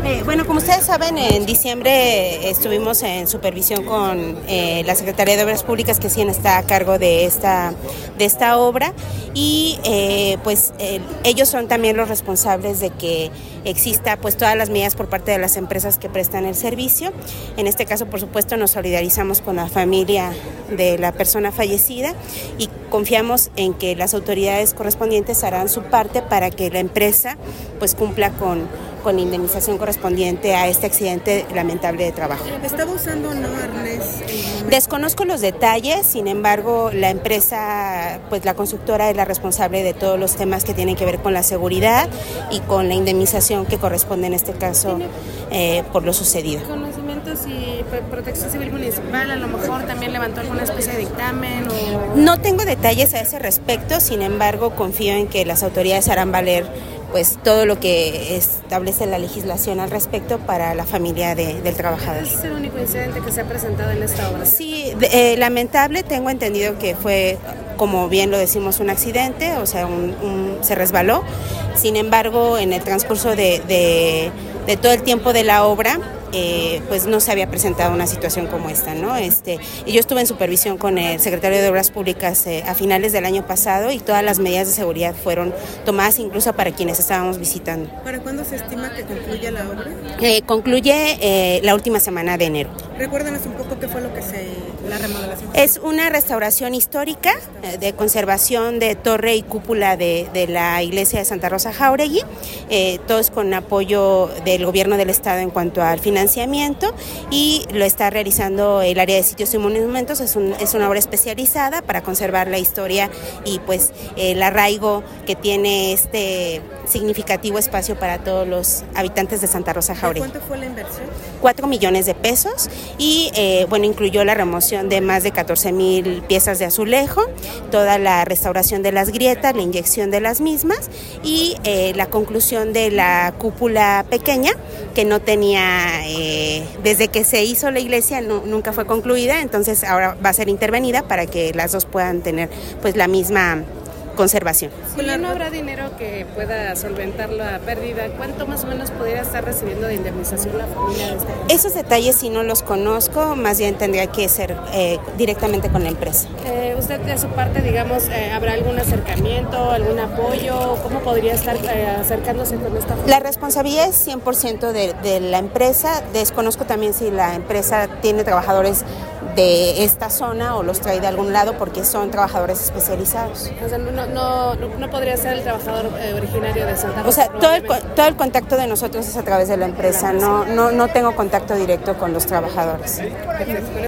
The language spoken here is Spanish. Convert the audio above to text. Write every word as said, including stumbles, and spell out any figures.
Eh, bueno, como ustedes saben, en diciembre estuvimos en supervisión con eh, la Secretaría de Obras Públicas, que sí está a cargo de esta, de esta obra, y eh, pues eh, ellos son también los responsables de que exista pues todas las medidas por parte de las empresas que prestan el servicio. En este caso, por supuesto, nos solidarizamos con la familia de la persona fallecida y confiamos en que las autoridades correspondientes harán su parte para que la empresa pues cumpla con, con la indemnización correspondiente a este accidente lamentable de trabajo. ¿Estaba usando o no arnés? Desconozco los detalles, sin embargo, la empresa, pues la constructora es la responsable de todos los temas que tienen que ver con la seguridad y con la indemnización que corresponde en este caso eh, por lo sucedido. ¿Conocimientos y Protección Civil Municipal a lo mejor también levantó alguna especie de dictamen? O... No tengo detalles a ese respecto, sin embargo, confío en que las autoridades harán valer pues todo lo que establece la legislación al respecto para la familia de, del trabajador. ¿Es el único incidente que se ha presentado en esta obra? Sí, de, eh, lamentable, tengo entendido que fue, como bien lo decimos, un accidente, o sea, un, un, se resbaló. Sin embargo, en el transcurso de, de, de todo el tiempo de la obra, Eh, pues no se había presentado una situación como esta, ¿no? Este, y yo estuve en supervisión con el secretario de Obras Públicas eh, a finales del año pasado y todas las medidas de seguridad fueron tomadas incluso para quienes estábamos visitando. ¿Para cuándo se estima que concluya la obra? Eh, concluye eh, la última semana de enero. Recuérdanos un poco qué fue lo que se... la remodelación. Es una restauración histórica eh, de conservación de torre y cúpula de, de la iglesia de Santa Rosa Jáuregui, eh, todos con apoyo del gobierno del estado en cuanto al financiamiento y lo está realizando el área de sitios y monumentos. Es, un, es una obra especializada para conservar la historia y pues el arraigo que tiene este significativo espacio para todos los habitantes de Santa Rosa Jáuregui. ¿Cuánto fue la inversión? Cuatro millones de pesos y eh, bueno, incluyó la remoción de más de catorce mil piezas de azulejo, toda la restauración de las grietas, la inyección de las mismas y eh, la conclusión de la cúpula pequeña que no tenía, eh, desde que se hizo la iglesia no, nunca fue concluida, entonces ahora va a ser intervenida para que las dos puedan tener pues la misma conservación. Si ya no habrá dinero que pueda solventar la pérdida, ¿cuánto más o menos podría estar recibiendo de indemnización la familia de este caso? Esos detalles sí no los conozco, más bien tendría que ser eh, directamente con la empresa. Eh, ¿Usted de su parte, digamos, eh, habrá algún acercamiento, algún apoyo? ¿Cómo podría estar eh, acercándose con esta familia? La responsabilidad es cien por ciento de, de la empresa. Desconozco también si la empresa tiene trabajadores de esta zona o los trae de algún lado porque son trabajadores especializados. O sea, no, no, no podría ser el trabajador eh, originario de Santa Rosa. O sea, todo el, todo el contacto de nosotros es a través de la empresa, no, no, no tengo contacto directo con los trabajadores.